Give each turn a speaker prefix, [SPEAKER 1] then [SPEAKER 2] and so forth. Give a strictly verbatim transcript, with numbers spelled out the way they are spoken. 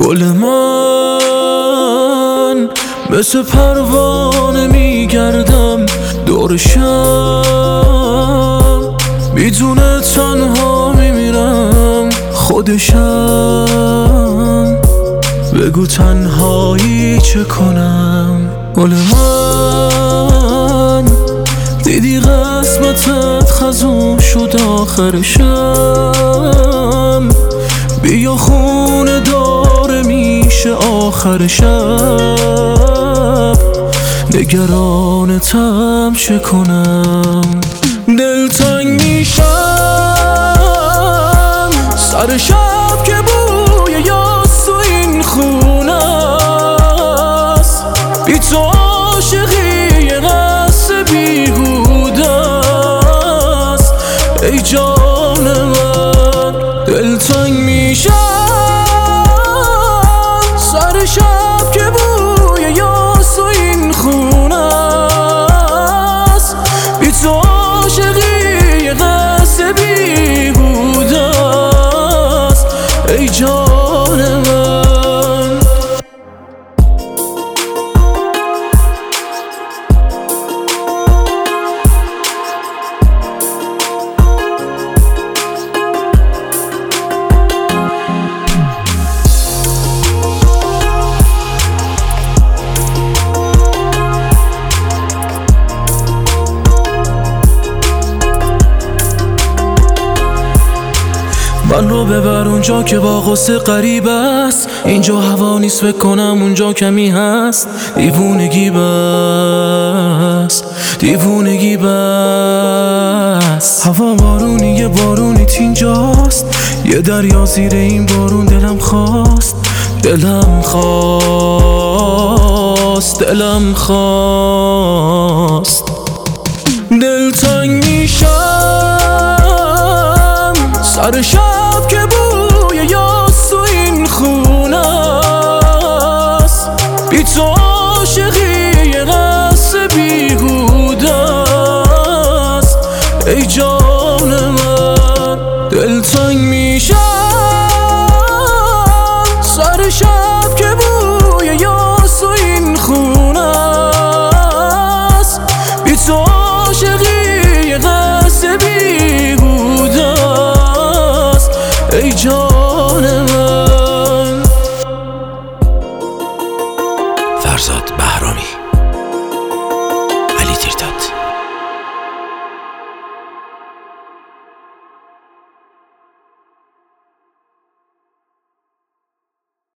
[SPEAKER 1] گل من مثل پروانه میگردم دورشم، میدونه تنها میمیرم خودشم. بگو تنهایی چه کنم؟ گل من دیدی قسمتت خزون شد آخرشم، بیا خونه داره میشه آخر شب، نگرانتم چه کنم؟ دلتنگ میشم سر شب که بوی یاس تو این خونه است، بی تو عاشقی یه قصه بیهوده است. ای جان من دلتنگ میشم سر شب که بوی یاس تو این خونه است، بی تو عاشقی یه قصه بیهوده است. ای جان من من رو ببر اونجا که با غصه غریب است، اینجا هوا نیست فکر کنم اونجا کمی هست. دیوونگی بس دیوونگی بس، هوا بارونی یه بارونی اینجاست، یه دریا زیر این بارون دلم خواست دلم خواست دلم خواست. دلتنگ میشم سر شب